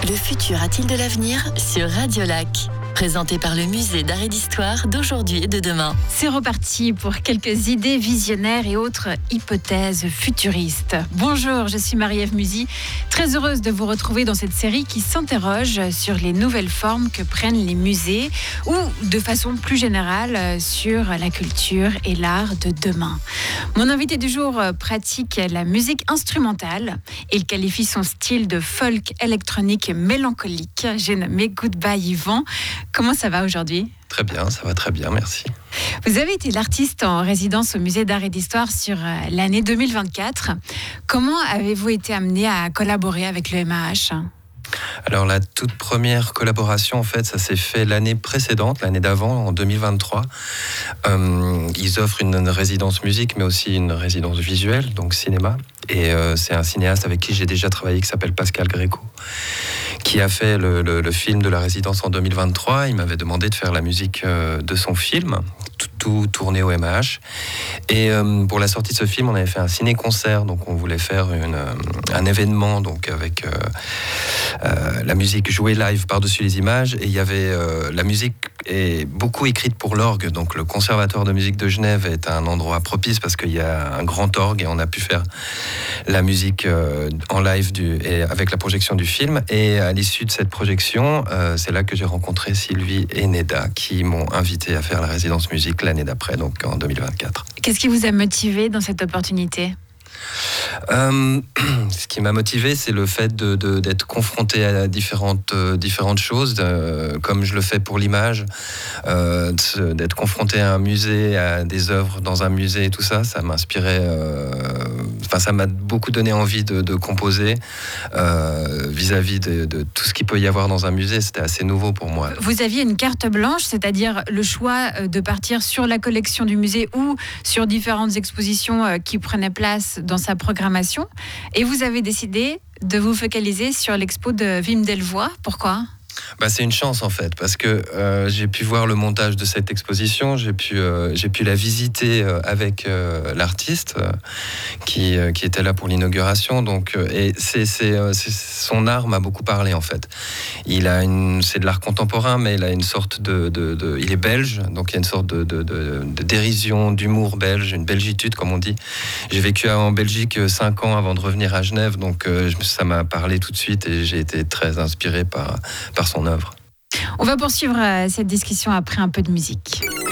Le futur a-t-il de l'avenir sur Radio Lac? Présenté par le musée d'art et d'histoire d'aujourd'hui et de demain. C'est reparti pour quelques idées visionnaires et autres hypothèses futuristes. Bonjour, je suis Marie-Ève Musy, très heureuse de vous retrouver dans cette série qui s'interroge sur les nouvelles formes que prennent les musées ou de façon plus générale sur la culture et l'art de demain. Mon invité du jour pratique la musique instrumentale. Il qualifie son style de folk électronique mélancolique. J'ai nommé Goodbye Yvan. Comment ça va aujourd'hui ? Très bien, ça va très bien, merci. Vous avez été l'artiste en résidence au musée d'art et d'histoire sur l'année 2024. Comment avez-vous été amené à collaborer avec le MAH ? Alors la toute première collaboration, en fait, ça s'est fait l'année précédente, l'année d'avant, en 2023. Ils offrent une résidence musique, mais aussi une résidence visuelle, donc cinéma. Et c'est un cinéaste avec qui j'ai déjà travaillé, qui s'appelle Pascal Gréco, qui a fait le film de la résidence en 2023. Il m'avait demandé de faire la musique de son film, tout tourné au MAH. Et pour la sortie de ce film, on avait fait un ciné-concert, donc on voulait faire un événement donc avec la musique jouée live par-dessus les images. Et il y avait la musique est beaucoup écrite pour l'orgue, donc le Conservatoire de musique de Genève est un endroit propice parce qu'il y a un grand orgue et on a pu faire la musique en live et avec la projection du film. Et à l'issue de cette projection, c'est là que j'ai rencontré Sylvie et Neda qui m'ont invité à faire la résidence musique l'année d'après, donc en 2024. Qu'est-ce qui vous a motivé dans cette opportunité ? Ce qui m'a motivé, c'est le fait d'être confronté à différentes choses, comme je le fais pour l'image, d'être confronté à un musée, à des œuvres dans un musée et tout ça, ça m'inspirait. Ça m'a beaucoup donné envie de composer vis-à-vis de tout ce qu'il peut y avoir dans un musée. C'était assez nouveau pour moi. Vous aviez une carte blanche, c'est-à-dire le choix de partir sur la collection du musée ou sur différentes expositions qui prenaient place dans sa programmation. Et vous avez décidé de vous focaliser sur l'expo de Wim Delvoye. Pourquoi ? C'est une chance en fait, parce que j'ai pu voir le montage de cette exposition, j'ai pu la visiter avec l'artiste qui était là pour l'inauguration. Donc, et son art m'a beaucoup parlé en fait. C'est de l'art contemporain, mais il a une sorte il est belge, donc il y a une sorte de dérision, d'humour belge, une belgitude comme on dit. J'ai vécu en Belgique 5 ans avant de revenir à Genève, donc ça m'a parlé tout de suite et j'ai été très inspiré par son œuvre. On va poursuivre cette discussion après un peu de musique.